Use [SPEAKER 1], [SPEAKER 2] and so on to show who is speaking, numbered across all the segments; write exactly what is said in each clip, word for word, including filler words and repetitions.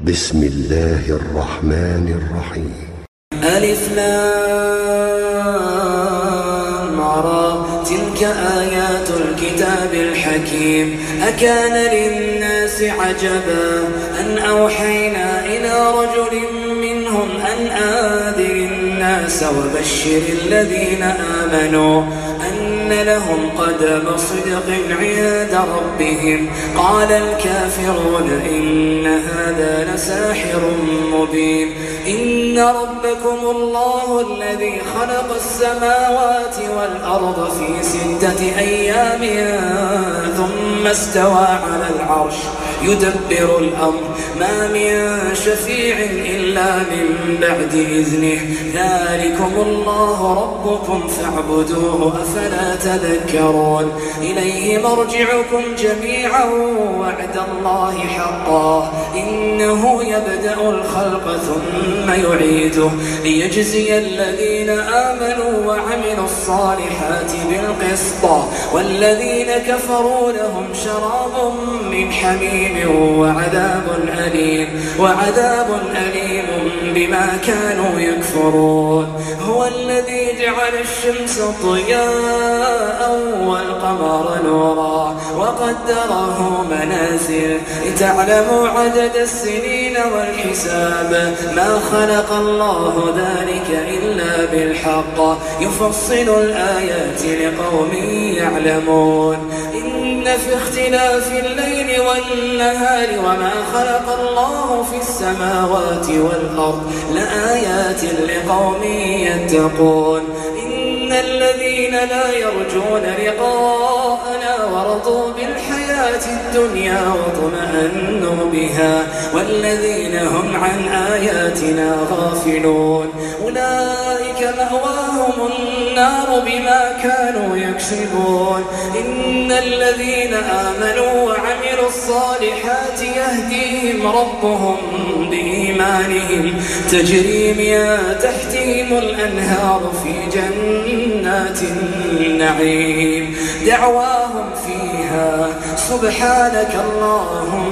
[SPEAKER 1] بسم الله الرحمن الرحيم.
[SPEAKER 2] ألف لام را تلك آيات الكتاب الحكيم. أكان للناس عجبا أن أوحينا إلى رجل منهم أن أنذر الناس وبشر الذين آمنوا أن لهم قدم صدق عند ربهم. قال الكافرون إن هذا لساحر مبين. إن ربكم الله الذي خلق السماوات والأرض في ستة أيام ثم استوى على العرش يدبر الأمر ما من شفيع إلا من بعد إذنه. ذلكم الله ربكم فاعبدوه أفلا تذكرون. إليه مرجعكم جميعا وعد الله حقا إنه يبدأ الخلق ثم يعيده ليجزي الذين آمنوا وعملوا الصالحات بالقسط والذين كفروا لهم شراب من حميم وعذاب أليم وعذاب أليم بما كانوا يكفرون. هو الذي جعل الشمس ضياء والقمر نورا وقدره منازل لتعلموا عدد السنين والحساب. ما خلق الله ذلك إلا بالحق يفصل الآيات لقوم يعلمون. إن في اختلاف الليل والنهار وما خلق الله في السماوات والأرض لآيات لقوم يتقون. إن الذين لا يرجون لقاءنا ورضوا بالحياة الدنيا واطمأنوا بها والذين هم عن آياتنا غافلون أولئك مأواهم النار بما كانوا يكسبون. إن الذين آمنوا وعملوا الصالحات يهديهم ربهم بإيمانهم تجري من تحتهم الأنهار في جنات النعيم. دعواهم فيها سبحانك اللهم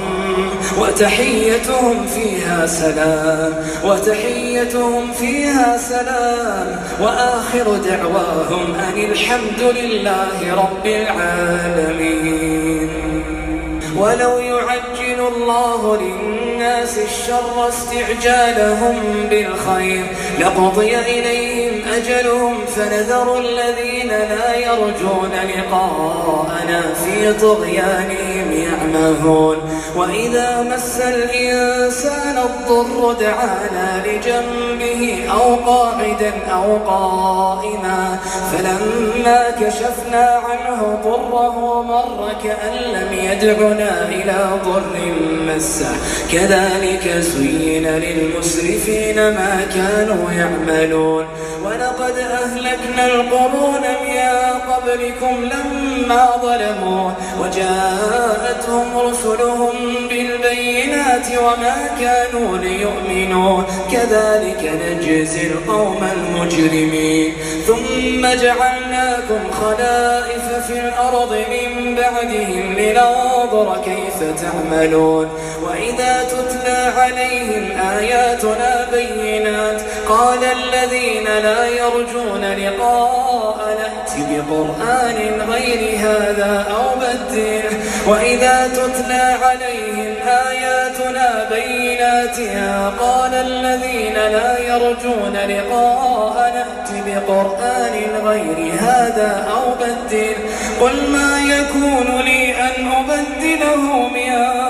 [SPEAKER 2] وتحيتهم فيها سلام وتحيتهم فيها سلام وآخر دعواهم أن الحمد لله رب العالمين. ولو يعجل الله للناس الشر استعجالهم بالخير لقضي إليهم أجلهم فنذر الذين لا يرجون لقاءنا في طغيانهم يعمهون. وإذا مس الإنسان الضر دعانا لجنبه أو قاعدا أو قائما فلما كشفنا عنه ضره مر كأن لم يدعنا إلى ضر مسه كذلك زين للمسرفين ما كانوا يعملون. ولقد أهلكنا القرون من قبلكم لما ظلموا وجاءتهم رسلهم بالبينات وما كانوا ليؤمنوا كذلك نجزي القوم المجرمين. ثم جعلناكم خلائف في الأرض من بعدهم لننظر كيف تعملون. وإذا تتلى عليهم آياتنا بينات قال الذين لا يرجون لقاء نأت بقرآن غير هذا أو بدله. وإذا تتلى عليهم آياتنا بينات قال الذين لا يرجون لقاء نأت بقرآن غير هذا أو بدله. قل ما يكون لي أن أبدله من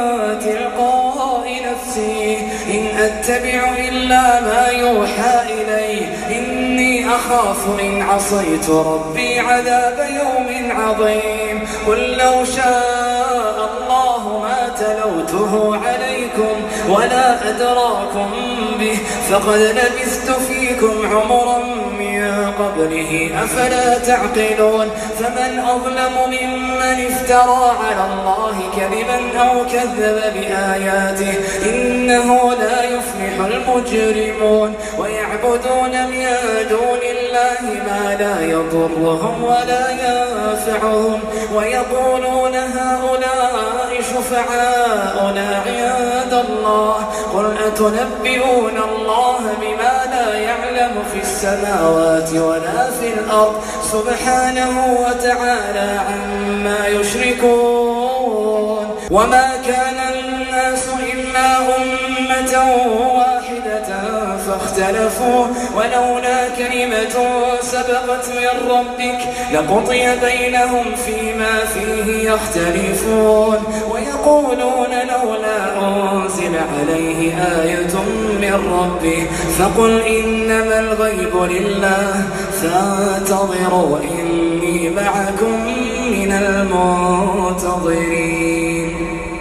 [SPEAKER 2] تلقاء نفسي إن أتبع إلا ما يوحى إلي إني أخاف إن عصيت ربي عذاب يوم عظيم. قل لو شاء الله ما تلوته عليكم ولا أدراكم به فقد لبثت فيكم عمرا من قبله أفلا تعقلون. فمن أظلم ممن افترى على الله كذبا أو كذب بآياته إنه لا يفلح المجرمون. ويعبدون من دون الله ما لا يضرهم ولا ينفعهم ويقولون هؤلاء شفعاؤنا عند الله قل أتنبئون الله بما لا يعلم في السماوات ولا في الأرض سبحانه وتعالى عما يشركون وما كان الناس إلا أمة واحدة فاختلفوا ولولا كلمة سبقت من ربك لقضي بينهم فيما فيه يختلفون ويقولون لولا أنزل عليه آية من ربه فقل إنما الغيب لله فانتظروا إني معكم من المنتظرين.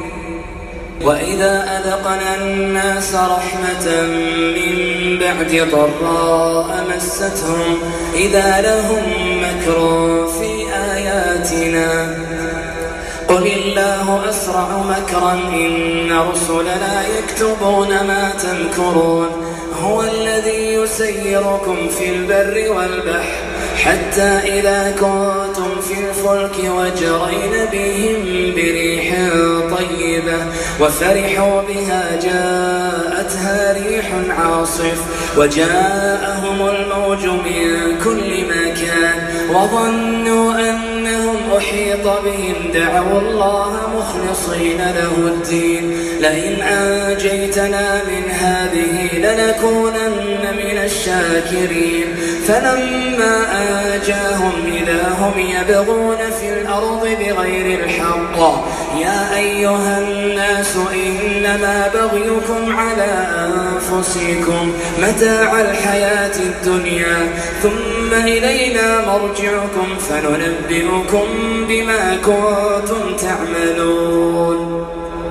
[SPEAKER 2] وإذا أذقنا الناس رحمة من بعد ضراء مستهم إذا لهم مكر في آياتنا قل الله أسرع مكرا إن رسلنا يكتبون ما تمكرون هو الذي يسيركم في البر والبحر حتى إذا كنتم في الفلك وجرين بهم بريح طيبة وفرحوا بها جاءتها ريح عاصف وجاءهم الموج من كل مكان وظنوا أنهم أحيط بهم دعوا الله مخلصين له الدين لئن أنجيتنا من هذه لنكونن من الشاكرين فلما أنجاهم إذا هم يبغون في الأرض بغير الحق يا أيها الناس إنما بغيكم على أنفسكم متاع الحياة الدنيا ثم إلينا مرجعكم فننبئكم بما كنتم تعملون.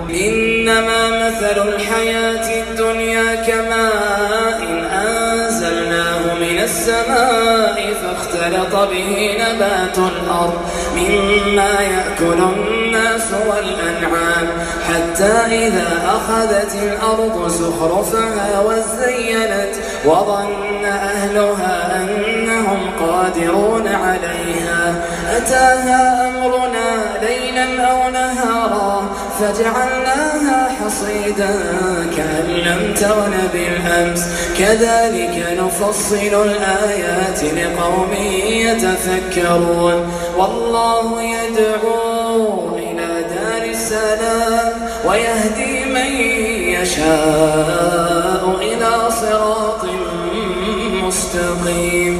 [SPEAKER 2] إنما مثل الحياة الدنيا كماء أنزلناه من السماء فاختلط به نبات الأرض مما يأكل الناس والأنعام حتى إذا أخذت الأرض زخرفها وزينت وظن أهلها أنهم قادرون عليها أتاها أمرنا ليلا أو نهارا فجعلناها حصيدا كأن لم تغن بالأمس كذلك نفصل الآيات لقوم يتفكرون. والله يدعو إلى دار السلام ويهدي من يشاء إلى صراط مستقيم.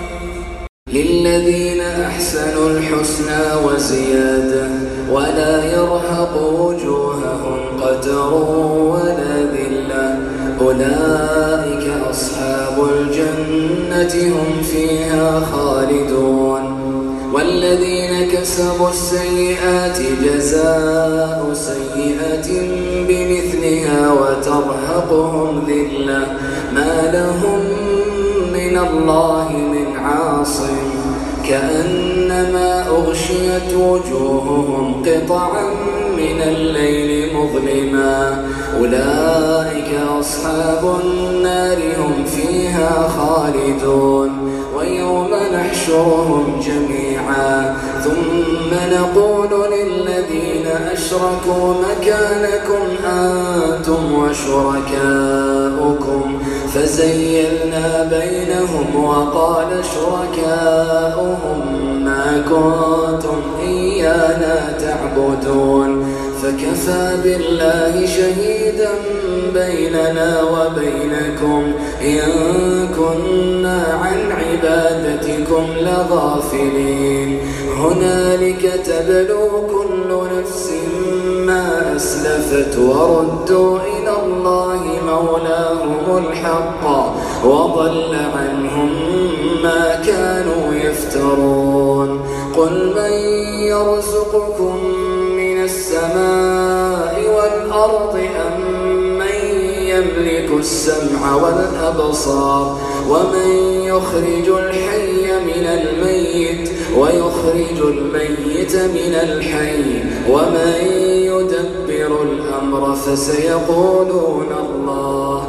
[SPEAKER 2] للذين أحسنوا الحسنى وزيادة ولا يرهق وجوههم قتر ولا ذلة أولئك أصحاب الجنة هم فيها خالدون. والذين كسبوا السيئات جزاء سيئة بمثلها وترهقهم ذلة ما لهم من الله من عاصم كأنما أغشيت وجوههم قطعا من الليل مظلما أولئك أصحاب النار هم فيها خالدون. ويوم نحشرهم جميعا ثم نقول للذين أشركوا مكانكم أنتم وشركاؤكم فزيلنا بينهم وقال شركاؤهم ما كنتم إيانا تعبدون فكفى بالله شهيدا بيننا وبينكم إن كنا عن عبادتكم لغافلين. هنالك تبلو كل نفس ما أسلفت وردوا إلى الله مولاهم الحق وضل عنهم ما كانوا يفترون. قل من يرزقكم من السماء والأرض أم من يملك السمع والأبصار ومن يخرج الحي من الميت ويخرج الميت من الحي ومن يدبر الأمر فسيقولون الله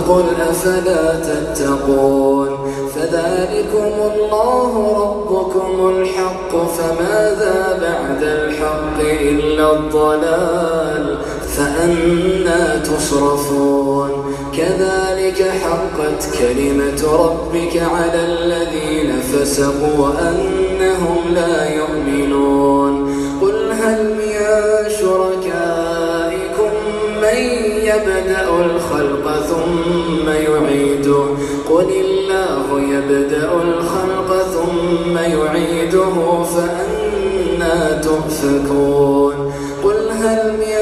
[SPEAKER 2] فقل أفلا تتقون فذلكم الله ربكم الحق فماذا بعد الحق إلا الضلال فأنى تصرفون كذلك حقت كلمة ربك على الذين فسقوا أنهم لا يؤمنون قل هل من شركائكم من يبدأ الخلق ثم يعيده قل الله يبدأ الخلق ثم يعيده فأنى تؤفكون قل هل من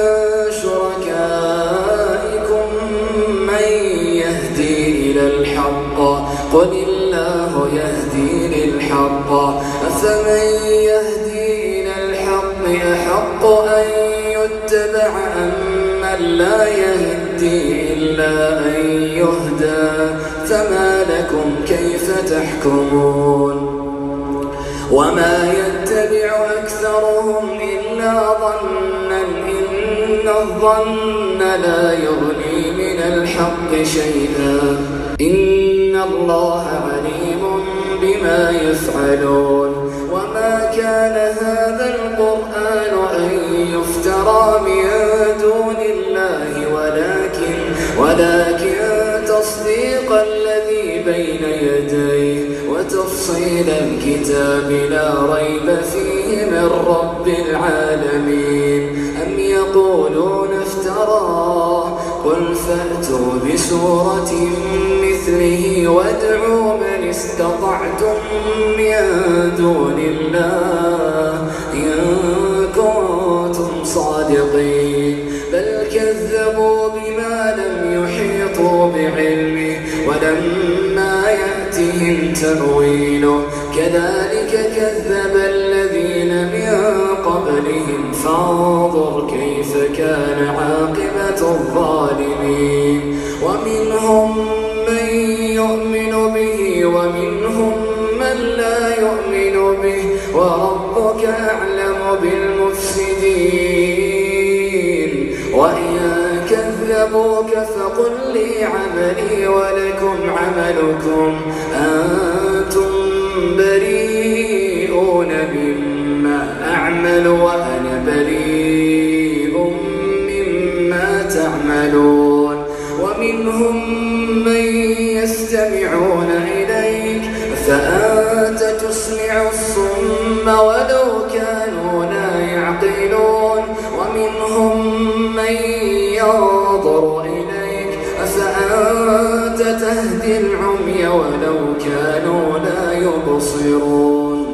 [SPEAKER 2] شركائكم من يهدي إلى الحق قل الله يهدي للحق أفمن يهدي إلى الحق أحق أن يتبع أم من لا يهدي إلا أن يهدى فما لكم كيف تحكمون وما يتبع أكثرهم إلا ظنا إن الظن لا يغني من الحق شيئا إن الله عليم بما يفعلون وما كان هذا القرآن أن يفترى من دون الله ولكن ولكن تصديق الذي بين يديه وتفصيل الكتاب لا ريب فيه من رب العالمين أم يقولون افتراه قل فأتوا بسورة مثله وادعوا من استطعتم من دون الله إن كنتم صادقين بل كذبوا بما لم يحيطوا بعلمه ولما يأتهم تأويله كذلك كذب الذين من قبلهم فانظر كيف كان عاقبة الظالمين ومنهم من يؤمن به ومنهم من لا يؤمن به وربك أعلم بالمفسدين وإن كذبوك فقل لي عملي ولكم عملكم أنتم بريئون مما أعمل وأنا بريء مما تعملون ومنهم من يستمعون إليك فأنت تسمع الصم ولو كانوا لا يعقلون ومنهم من ينظر إليك أفأنت تهدي العمي ولو كانوا لا يبصرون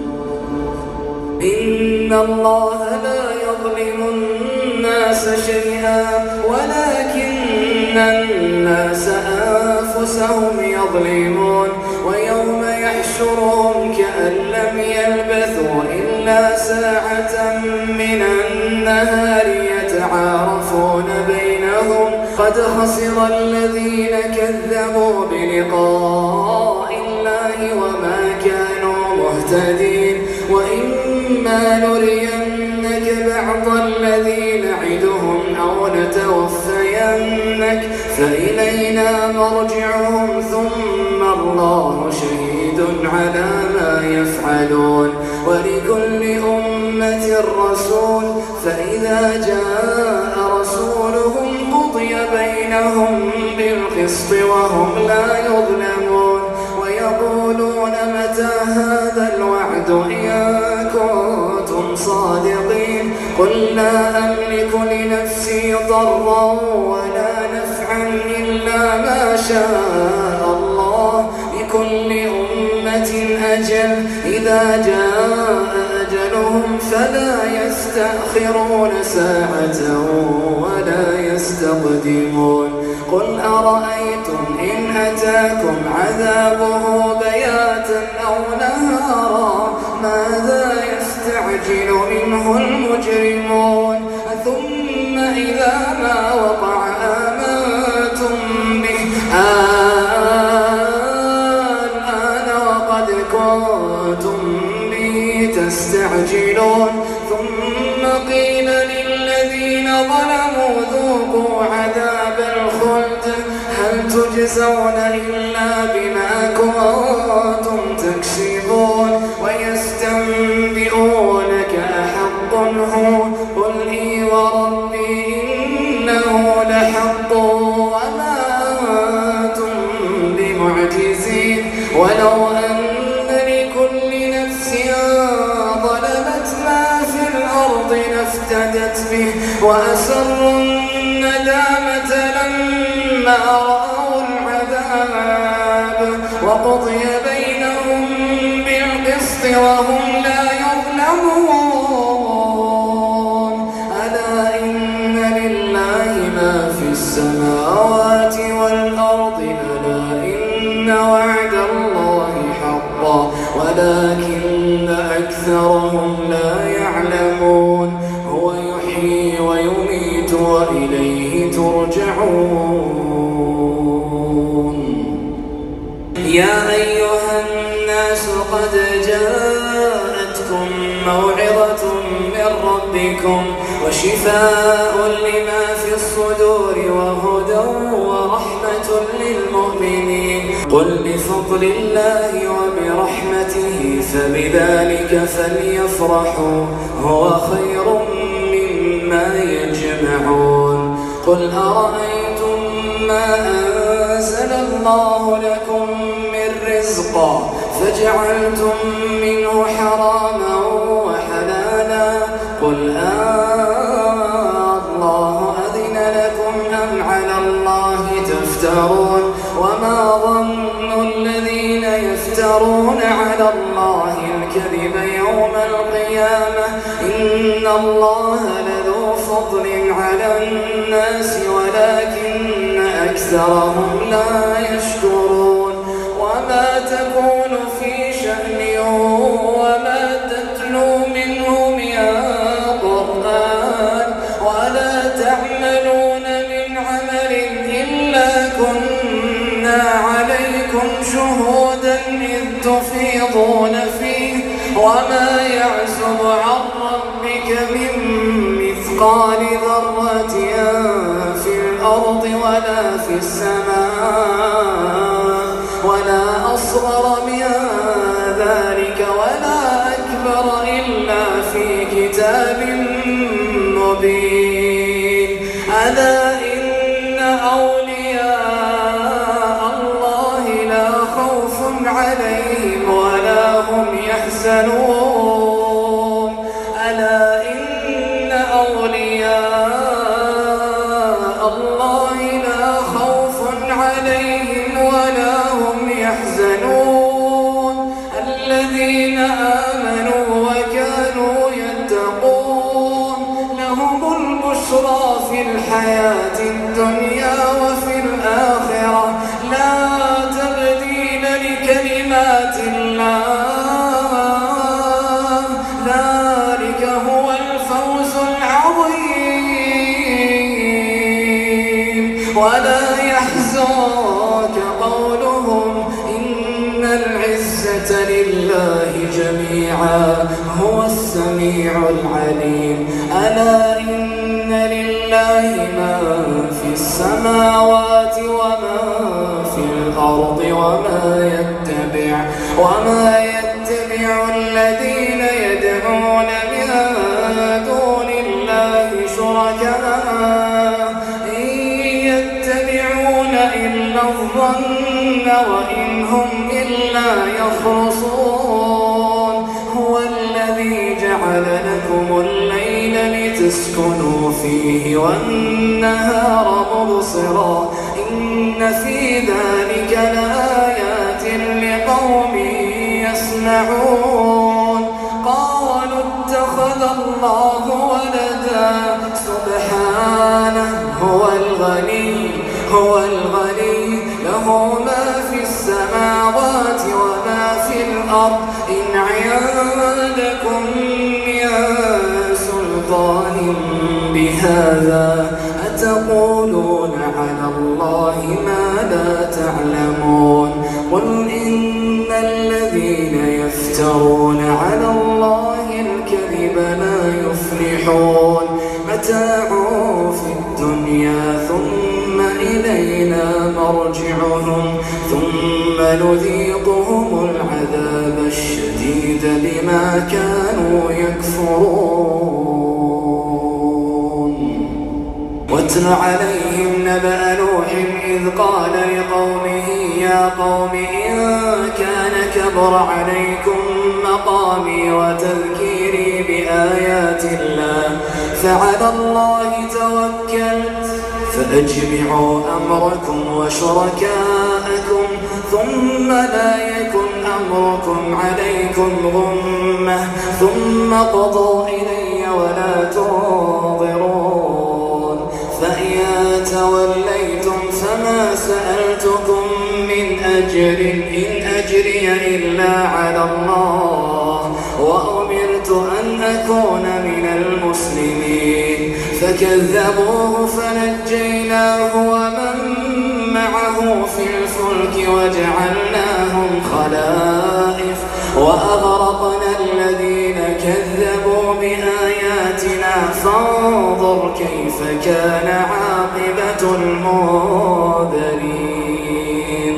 [SPEAKER 2] إن الله لا يظلم الناس شيئا ولكن الناس أنفسهم يظلمون ويوم يحشرهم كأن لم يلبثوا إلا ساعة من النهار يتعارفون بينهم قد خسر الذين كذبوا بلقاء الله وما كانوا مهتدين وإما نرينك بعض الذي نعدهم أو نتوفينك فإلينا مرجعهم ثم الله شهيد على ما يفعلون ولكل أمة رسول فإذا جاء رسولهم قضي بينهم بالقسط وهم لا يظلمون ويقولون متى هذا الوعد إن كنتم صادقين قل لا أملك لنفسي ضرا ولا نفعا إلا ما شاء الله لكل أمة أجل إذا جاء أجلهم فلا يستأخرون ساعة ولا يستقدمون قل أرأيتم إن أتاكم عذابه بياتا أو نهارا ماذا يستعجل منه المجرمون ثم إذا ما وقع آمنتم به الآن وقد كنتم به تستعجلون ثم قيل للذين ظلموا ذوقوا عذاب الخلد هل تجزون تجزون إلا بما كنتم تكسبون ويستنبئونك أحق هو قل إي وربي إنه لحق وما أنتم بمعجزين ولو أن لكل نفس ظلمت ما في الأرض لافتدت به وأسروا الندامة لما رأوا العذاب وقضي بينهم بالقسط وهم لا يظلمون ألا إن لله ما في السماوات والأرض ألا إن وعد الله حق ولكن أكثرهم لا يعلمون هو يحيي ويميت وإليه ترجعون يا أيها الناس قد جاءتكم موعظة من ربكم وشفاء لما في الصدور وهدى ورحمة للمؤمنين قل بفضل الله وبرحمته فبذلك فليفرحوا هو خير مما يجمعون قل أرأيتم ما أنزل الله لكم من رزق فجعلتم منه حراما وحلالا قل آه الله أذن لكم أم على الله تفترون وما ظن الذين يفترون على الله الكذب يوم القيامة إن الله لذو فضل على الناس ولكن أكثرهم لا يشكرون وما تكون في شأن وما تتلو منه من قرآن ولا تعملون من عمل إلا كنا عليكم شهودا إذ تفيضون فيه وما يعزب عن ربك من مثقال ذرة في الأرض ولا في السماء ولا أصغر من ذلك ولا أكبر إلا في كتاب مبين ألا إن أولياء الله لا خوف عليهم ولا هم يحزنون ألا إن أولياء الله لا خوف عليهم ولا هم يحزنون الذين آمنوا وكانوا يتقون لهم البشرى في الحياة الدنيا وفي الآخرة لا تبديل لكلمات الله ذلك هو الفوز العظيم ولا يحزنك قولهم إن العزة لله جميعا هو السميع العليم ألا إن لله ما في السماوات وما في الأرض وما يتبع وما يتبع الذين يدعون من دون الله شركاء إن يتبعون إلا الظن وإن هم إلا يخرصون هو الذي جعل لكم الليل لتسكنوا فيه والنهار مبصرا إن في ذلك لآيات لقوم يسمعون قالوا اتخذ الله ولدا سبحانه هو الغني هو الغني له ما في السماوات وما في الأرض إن عندكم من سلطان بهذا أتقولون على الله ما لا تعلمون قل إن الذين يفترون على الله الكذب لا يفلحون متاع في الدنيا ثم إلينا مرجعهم ثم نذيقهم العذاب الشديد بما كانوا يكفرون. واتل عليهم نبأ نوح إذ قال لقومه يا قوم إن كان كبر عليكم مقامي وتذكيري بآيات الله فعلى الله توكلت فأجمعوا أمركم وشركاءكم ثم لا يكن أمركم عليكم غمة ثم قضوا إلي ولا تنظرون. فإن توليتم فما سألتكم من أجر إن أجري إلا على الله وأمرت أن أكون من المسلمين. فكذبوه فنجيناه ومن معه في الفلك وجعلناهم خلائف وأغرقنا الذين كذبوا بآياتنا فانظر كيف كان عاقبة المنذرين.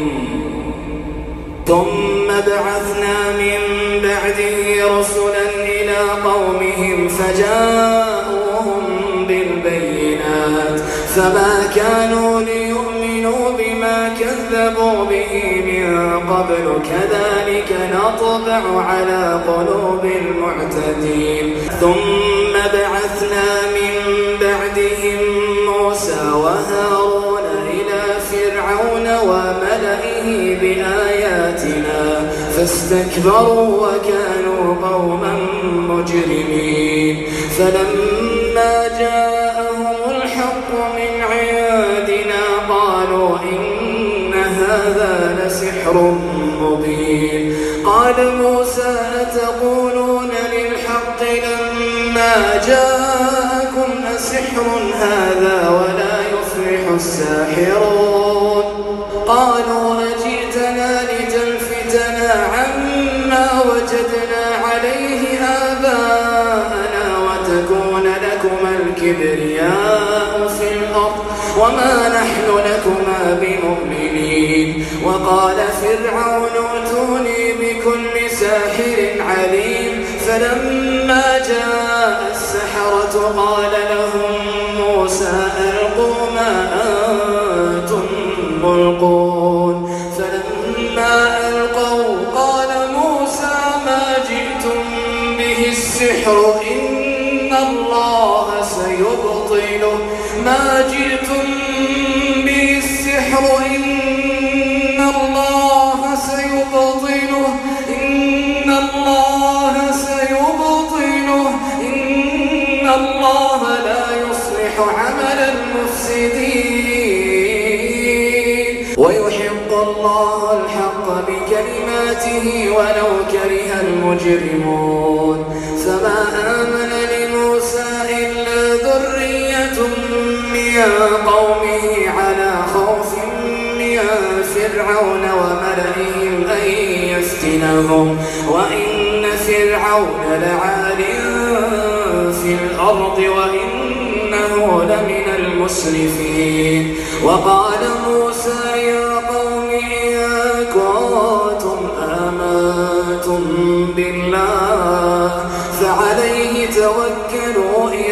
[SPEAKER 2] ثم بعثنا من بعده رسلا إلى قومهم فجاءوهم بالبينات فما كانوا ليؤمنوا بما كذبوا به من قبل كذلك نطبع على قلوب المعتدين. ثم بعثنا من بعدهم موسى وهارون إلى فرعون وملئه بآياتنا فاستكبروا وكانوا قوما مجرمين. فلما جاءهم الحق من عندنا قالوا إن هذا لسحر مبين. قال موسى أتقولون للحق لما جاءكم أسحر هذا ولا يفلح الساحرون. قالوا أجئتنا لتلفتنا عما وجدنا عليه آباءنا وتكون لكما الكبرياء في الأرض وما نحن لكما بمؤمنين. وقال فرعون ائتوني بكل ساحر عليم. فلما جاء السحرة قال لهم موسى ألقوا ما أنتم ملقون. فلما ألقوا قال موسى ما جئتم به السحر إن الله سيبطله ما جئتم به السحر إن الله سيبطله إن الله سيبطله إن الله لا يصلح عمل المفسدين ويحق الله الحق بكلماته ولو كره المجرمون. فما آمن لموسى إلا ذرية من قومه على خوف من فرعون وملئهم أن يفتنهم وإن فرعون لعال في الأرض وإنه لمن المسرفين. وقال موسى يا قوم إن كنتم آمنتم بالله فعليه توكلوا إن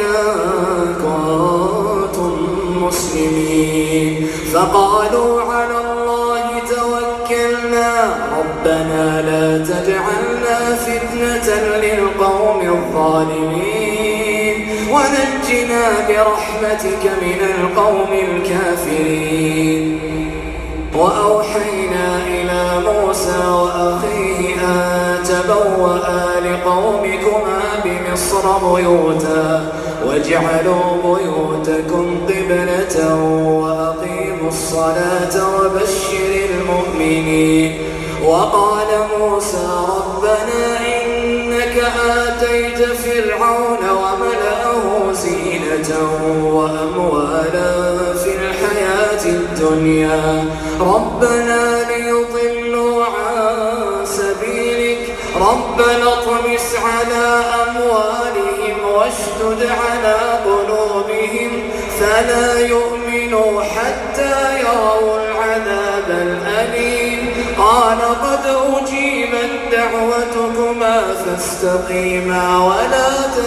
[SPEAKER 2] كنتم مسلمين. فقالوا على الله توكلنا ربنا لا تجعلنا فتنة للقوم الظالمين ونجنا برحمتك من القوم الكافرين. وأوحينا إلى موسى وأخيه أن تبوأ لقومكما بمصر بيوتا واجعلوا بيوتكم قبلة وأقيموا الصلاة وبشر المؤمنين. وقال موسى ربنا إنك آتيت فرعون وملأه زينة وأموالا في الحياة الدنيا ربنا ليضلوا عن سبيلك ربنا اطمس على أموالهم واشدد على قلوبهم فلا يؤمنوا حتى يروا العذاب الأليم قال قد أجيبت دعوتكما فاستقيما ولا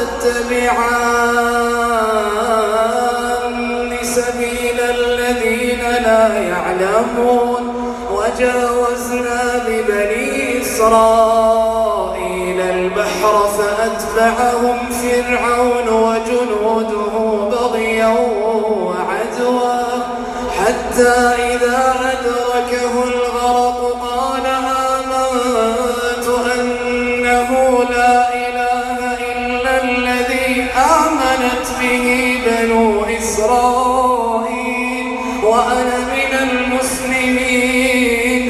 [SPEAKER 2] تتبعان سبيل الذين لا يعلمون وجاوزنا ببني إسرائيل البحر فأتبعهم فرعون وجنوده بغيا وعدوا حتى إذا أدركه الغرق قال آمنت أنه لا إله إلا الذي آمنت به بنو إسرائيل وأنا من المسلمين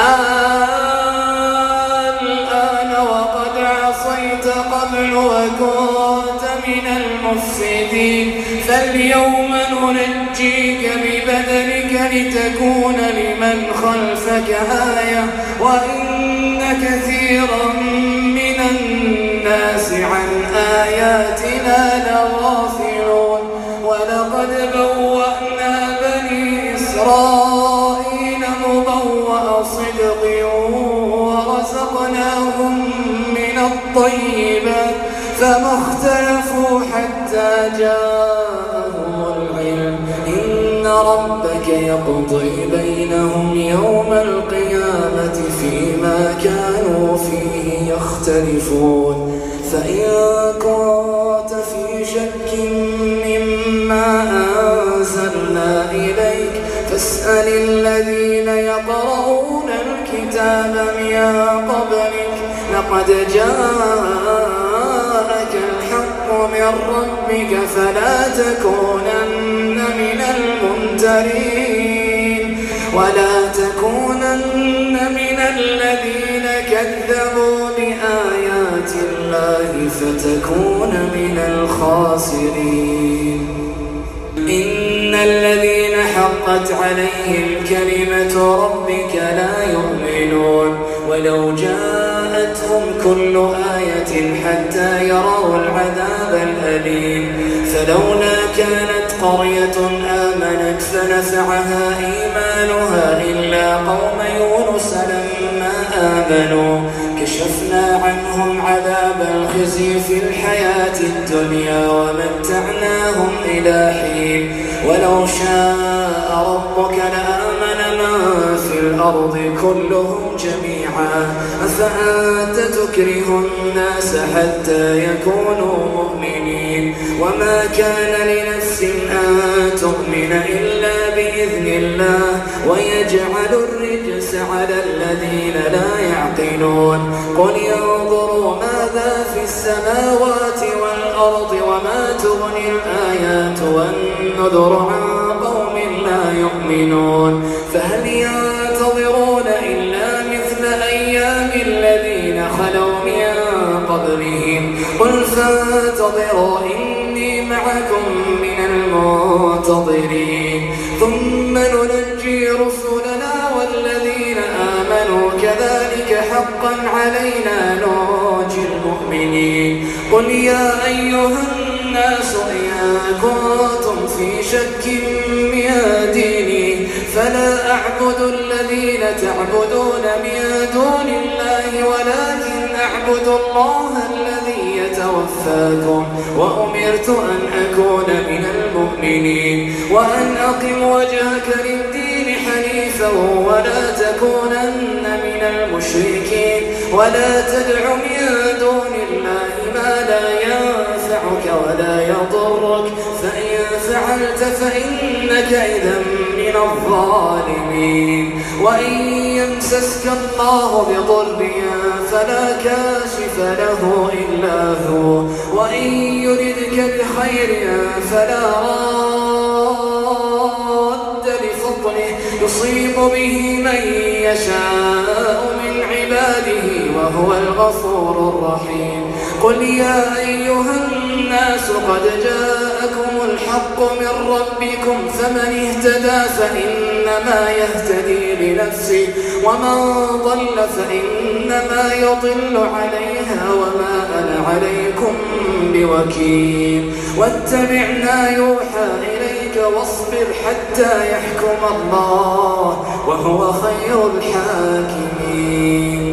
[SPEAKER 2] الآن وقد عصيت قبل وكنت من المفسدين فاليوم ننجيك ببدنك لتكون لمن خلفك آية وإن كثيرا من الناس عن آياتنا لغافلون ولقد بوأنا بني إسرائيل مبوأ صدق ورزقناهم من الطيبات فما اختلفوا حتى جاءهم العلم إن ربك يقضي بينهم يوم القيامة فيما كانوا فيه يختلفون فإن كنت في شك مما أنزلنا إليك فاسأل الذين يقرؤون الكتاب من قبلك لقد جاءك الحق من ربك فلا تكونن من الممترين ولا تكونن من الذين كذبوا بآيات الله فتكون من الخاسرين إن الذين حقت عليهم كلمة ربك لا يؤمنون ولو جاءتهم كل آية حتى يروا العذاب الأليم فلولا كانت قرية آمنت فنفعها إيمانها إلا قوم يونس لما آمنوا كشفنا عنهم عذاب الخزي في الحياة الدنيا ومتعناهم إلى حين ولو شاء ربك لآمن من في الأرض كلهم جميعا أفأنت تكره الناس حتى يكونوا مؤمنين وما كان لنفس أن تؤمن إلا بإذن الله ويجعل الرجس على الذين لا يعقلون قل ينظروا ماذا في السماوات والأرض وما تغني الآيات والنذر عن قوم لا يؤمنون فهل ينتظرون إلا مثل أيام الذين خلوا من قبلهم قل فانتظروا إني معكم من المنتظرين ثم ننجي رسلنا والذين آمنوا كذلك حقا علينا ننجي المؤمنين قل يا أيها الناس إن كنتم في شك من ديني فلا أعبد الذين تعبدون من دون الله ولكن أعبد الله الذي يتوفاكم وأمرت أن أكون من المؤمنين وأن أقم وجهك للدين حنيفا ولا تكونن من المشركين ولا تدع من دون الله ما لا ينفعك ولا يضرك فإن فعلت فإنك إذا من الظالمين وإن يمسسك الله بضر فلا كاشف له إلا هو وإن يردك بخير فلا راد لفضله يصيب به من يشاء من عباده وهو الغفور الرحيم قل يا أيها الناس قد جاءكم الحق من ربكم فمن اهتدى فإنما يهتدي لنفسه ومن ضل فإنما يضل عليها وما أنا عليكم بوكيل واتبع ما يوحى إليك ذلك واصبر حتى يحكم الله وهو خير الحاكمين.